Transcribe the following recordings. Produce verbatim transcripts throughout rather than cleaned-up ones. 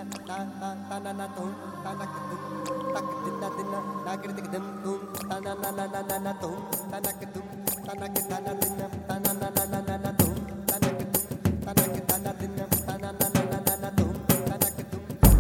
ta ta ta na na tum ta na ka tum ta ka din na din na na ka din dum tum ta na na na na na na tum ta na ka tum ta na ka ta na din na ta na na na na na na tum ta na ka tum ta na ka ta na din na ta na na na na na na tum ta na ka tum.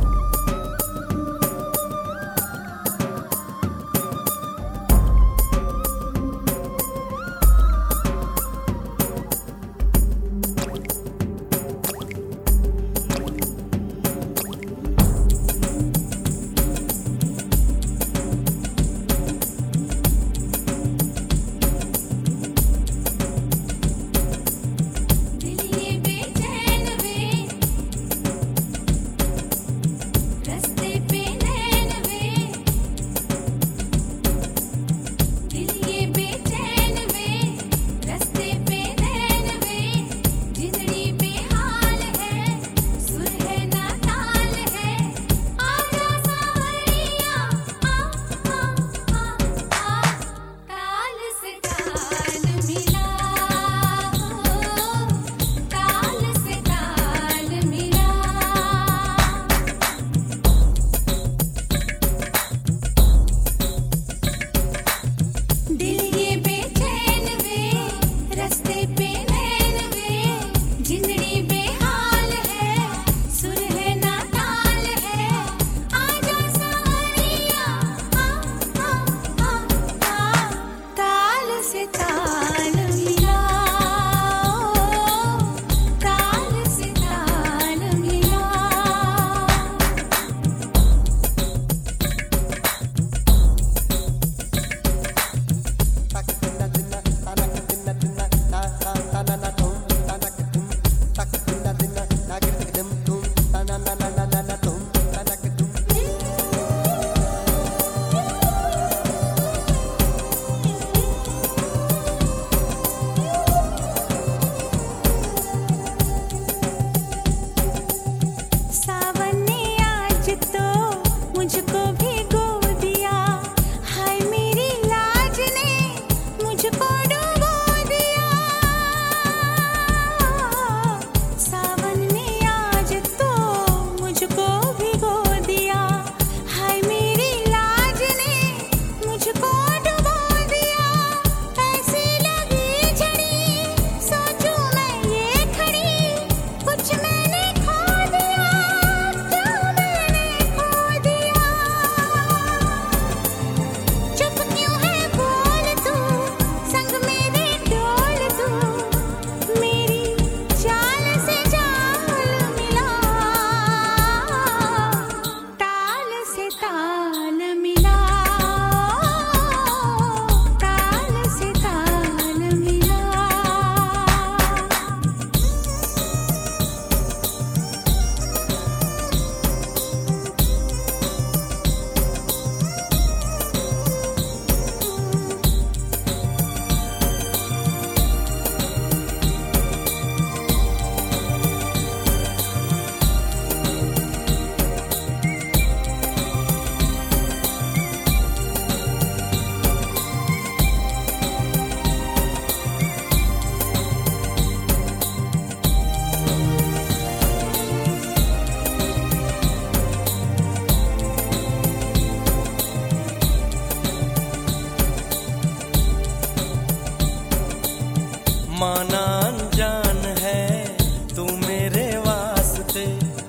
माना अनजान है तू मेरे वास्ते,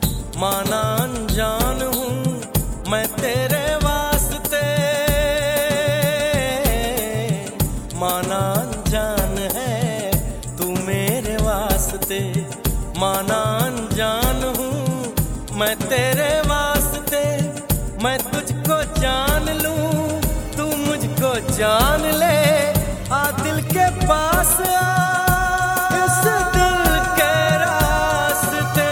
माना अनजान हूँ मैं तेरे वास्ते। माना अनजान है तू मेरे वास्ते, माना अनजान हूँ मैं तेरे वास्ते। मैं तुझको जान लूँ तू मुझको जान ले, आ दिल के पास आ इस दिल के रास्ते।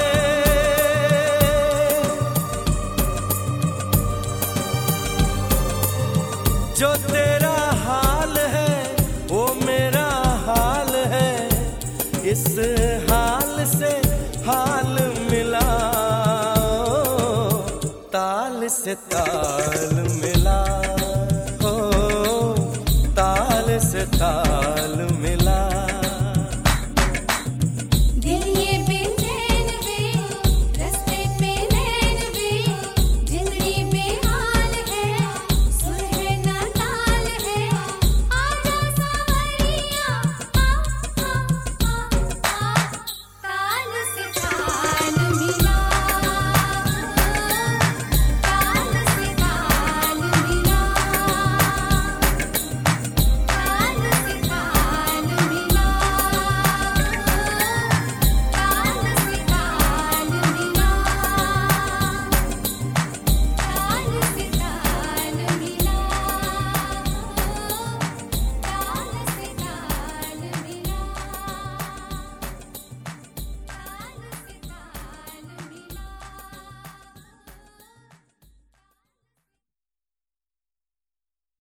जो तेरा हाल है वो मेरा हाल है, इस हाल से हाल मिला, ताल से ताल मिला।